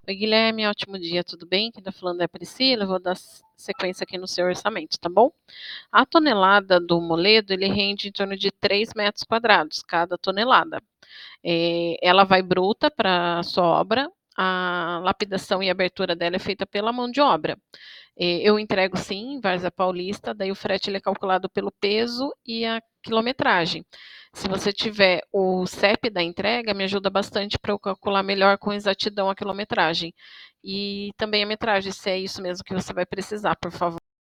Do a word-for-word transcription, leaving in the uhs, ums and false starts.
Oi, Guilherme, ótimo dia, tudo bem? Quem está falando é a Priscila, eu vou dar sequência aqui no seu orçamento, tá bom? A tonelada do moledo, ele rende em torno de três metros quadrados, cada tonelada. É, ela vai bruta para a sua obra, a lapidação e abertura dela é feita pela mão de obra. É, eu entrego sim em Várzea Paulista, daí o frete ele é calculado pelo peso e a quilometragem. Se você tiver o C E P da entrega, me ajuda bastante para eu calcular melhor com exatidão a quilometragem. E também a metragem, se é isso mesmo que você vai precisar, por favor.